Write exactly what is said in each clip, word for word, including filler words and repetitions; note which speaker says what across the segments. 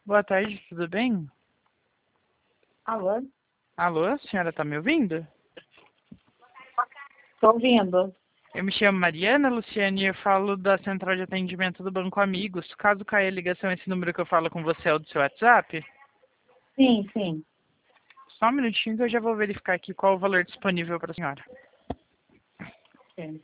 Speaker 1: Boa tarde, tudo bem?
Speaker 2: Alô?
Speaker 1: Alô, a senhora está me ouvindo?
Speaker 2: Estou ouvindo.
Speaker 1: Eu me chamo Mariana Luciane e eu falo da central de atendimento do Banco Amigos. Caso caia a ligação, esse número que eu falo com você é o do seu WhatsApp?
Speaker 2: Sim, sim.
Speaker 1: Só um minutinho que eu já vou verificar aqui qual o valor disponível para a senhora.
Speaker 2: sim.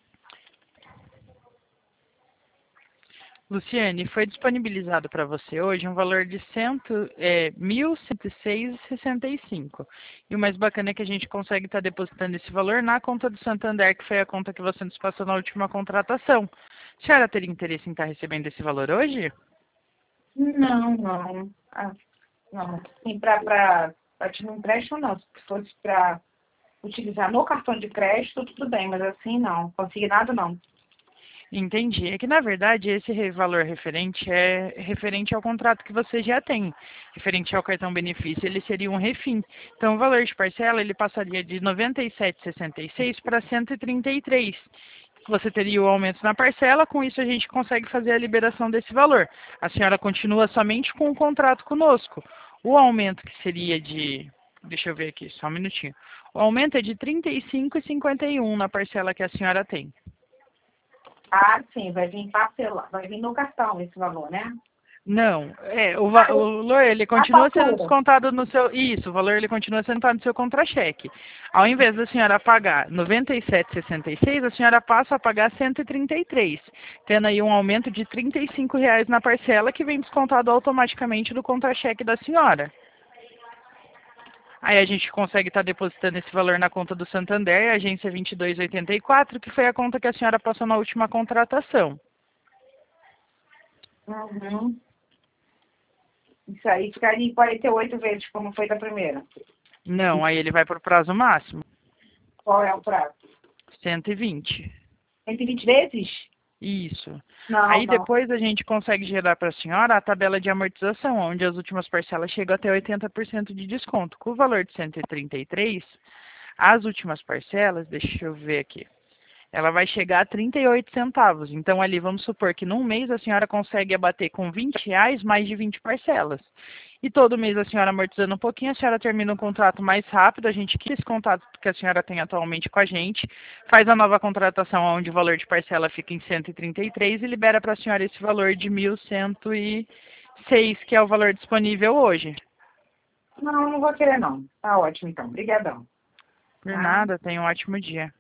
Speaker 1: Luciane, foi disponibilizado para você hoje um valor de cento, é, mil cento e seis e sessenta e cinco. E o mais bacana é que a gente consegue estar depositando esse valor na conta do Santander, que foi a conta que você nos passou na última contratação. A senhora teria interesse em estar recebendo esse valor hoje?
Speaker 2: Não, não. Ah, não. Sim, para te um empréstimo, não. Se fosse para utilizar no cartão de crédito, tudo bem, mas assim não. Consignado, não.
Speaker 1: Entendi. É que, na verdade, esse re- valor referente é referente ao contrato que você já tem. Referente ao cartão benefício, ele seria um refim. Então, o valor de parcela, ele passaria de noventa e sete vírgula sessenta e seis para cento e trinta e três. Você teria o aumento na parcela, com isso a gente consegue fazer a liberação desse valor. A senhora continua somente com o contrato conosco. O aumento que seria de... Deixa eu ver aqui, só um minutinho. O aumento é de trinta e cinco vírgula cinquenta e um na parcela que a senhora tem.
Speaker 2: Ah, sim, vai vir parcelar. Vai vir no cartão esse valor, né?
Speaker 1: Não, é, o, va-
Speaker 2: Ah,
Speaker 1: o valor ele
Speaker 2: a
Speaker 1: continua sendo
Speaker 2: fatura.
Speaker 1: descontado no seu, isso, o valor ele continua sendo pago no seu contra-cheque. Ao invés da senhora pagar noventa e sete vírgula sessenta e seis, a senhora passa a pagar cento e trinta e três, tendo aí um aumento de trinta e cinco reais na parcela que vem descontado automaticamente do contra-cheque da senhora. Aí a gente consegue estar depositando esse valor na conta do Santander, agência vinte e dois oitenta e quatro, que foi a conta que a senhora passou na última contratação.
Speaker 2: Uhum. Isso aí ficaria em quarenta e oito vezes, como foi da primeira.
Speaker 1: Não, aí ele vai para o prazo máximo,
Speaker 2: Qual é o prazo?
Speaker 1: cento e vinte.
Speaker 2: cento e vinte vezes?
Speaker 1: Isso.
Speaker 2: Não,
Speaker 1: Aí
Speaker 2: não.
Speaker 1: depois a gente consegue gerar para a senhora a tabela de amortização, onde as últimas parcelas chegam até oitenta por cento de desconto. Com o valor de cento e trinta e três, as últimas parcelas, deixa eu ver aqui, ela vai chegar a trinta e oito centavos. Então ali vamos supor que num mês a senhora consegue abater com vinte reais mais de vinte parcelas. E todo mês a senhora amortizando um pouquinho, a senhora termina um contrato mais rápido, a gente quita esse contrato que a senhora tem atualmente com a gente, faz a nova contratação onde o valor de parcela fica em cento e trinta e três e libera para a senhora esse valor de mil cento e seis, que é o valor disponível hoje.
Speaker 2: Não, não vou querer, não. Tá ótimo, então. Obrigadão.
Speaker 1: Por
Speaker 2: Tá?
Speaker 1: nada, tenha um ótimo dia.